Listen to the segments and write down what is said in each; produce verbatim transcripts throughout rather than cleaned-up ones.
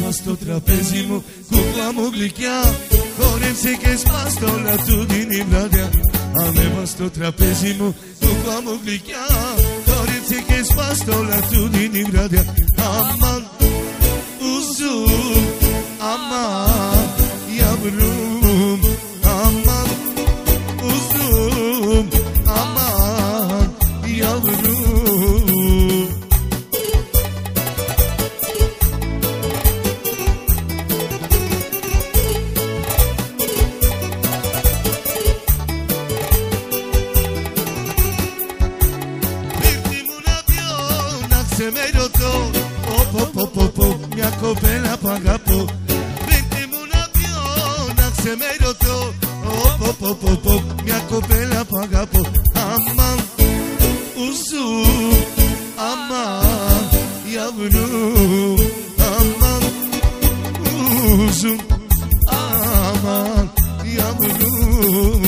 Ανέβα στο τραπέζι μου, κούκλα μου γλυκιά, χόρεψε και σπάσ' όλα του την η βράδια. Ανέβα στο τραπέζι μου, κούκλα μου γλυκιά, χόρεψε και σπάσ' όλα του την η βράδια. Αμάν, uzun, aman yavrum, aman uzun, aman yavrum. Μια κοπέλα που αγαπώ, πείτε μου να πιω, να ξεμερωτώ. Πω πω πω πω, μια κοπέλα που αγαπώ. Αμάν, ουζού, αμάν, yavrum, αμάν, ουζού, αμάν, yavrum.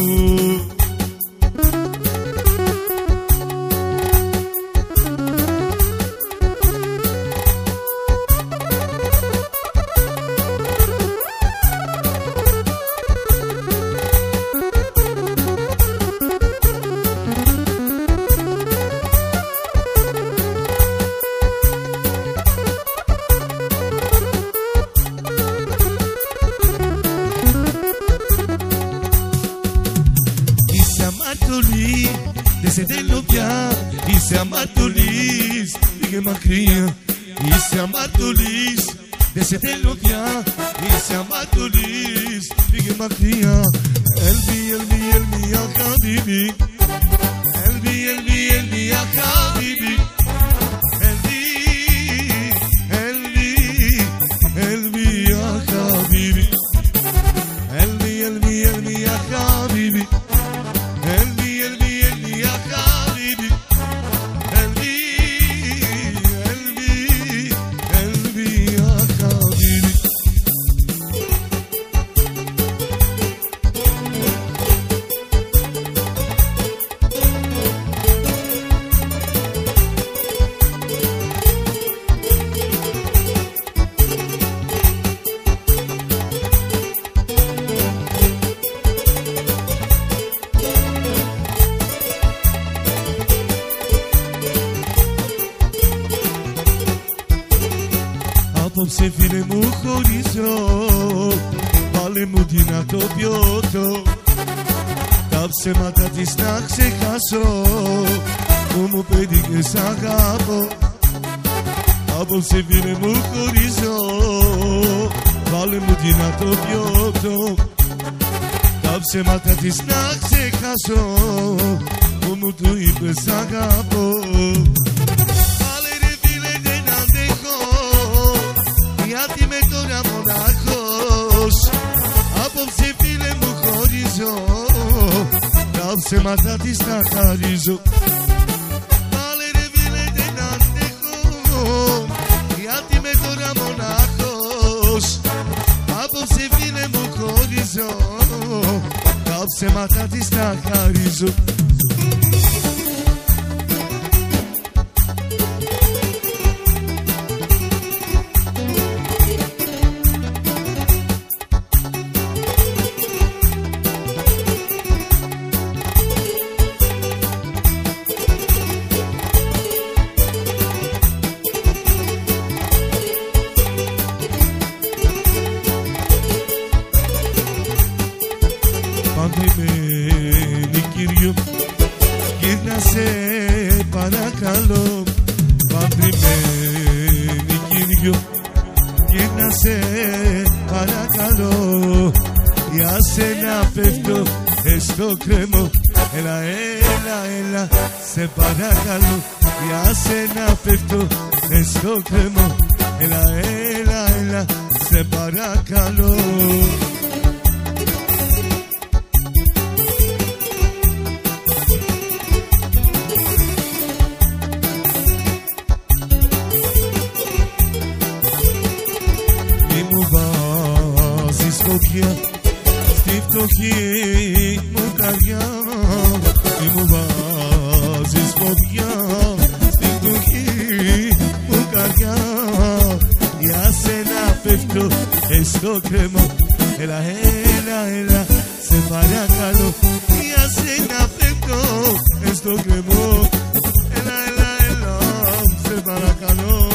Δεν σε θέλω πια, είσαι αμαρτωλής, πήγε μακριά. Είσαι αμαρτωλής, δεν σε θέλω πια, είσαι αμαρτωλής, πήγε μακριά. Έλβη, έλβη, έλβη, αχαμπίμπι, έλβη, έλβη, έλβη, αχαμπίμπι, έλβη, έλβη, έλβη, αχαμπίμπι, έλβη, έλβη, έλβη, αχαμπίμπι. Απόψε φίλε μου χωρίζω, βάλε μου τι να το πιωτώ, τα ψέματα της να ξεχάσω, που μου πέτυχες αγάπω. Απόψε φίλε μου χωρίζω, βάλε μου τι να το πιωτώ, τα ψέματα της να ξεχάσω, που μου το είπες αγάπω. Γιατί με τώρα μονάχος, απόψε φίλε μου χωρίζω, τα ψέματα της τα χαρίζω. Πάλε ρε φίλε δεν αντέχω, γιατί με τώρα μονάχος, απόψε φίλε μου χωρίζω, τα ψέματα της τα χαρίζω. Παντρεμένη κύριο, γύρνα σε παρακαλώ. Παντρεμένη κύριο, γύρνα σε παρακαλώ. Για σένα πέφτω στο κρέμο, έλα, έλα, έλα, σε παρακαλώ. Για σένα πέφτω στο κρέμο, έλα, έλα, έλα, σε παρακαλώ. Στη φτωχή μου καρδιά, μη μου βάζεις φωτιά. Στη φτωχή μου καρδιά, για σένα πέφτω στο κρεμό. Έλα, έλα, έλα, σε παρακαλώ, για σένα πέφτω στο κρεμό. Έλα, έλα, έλα, σε παρακαλώ.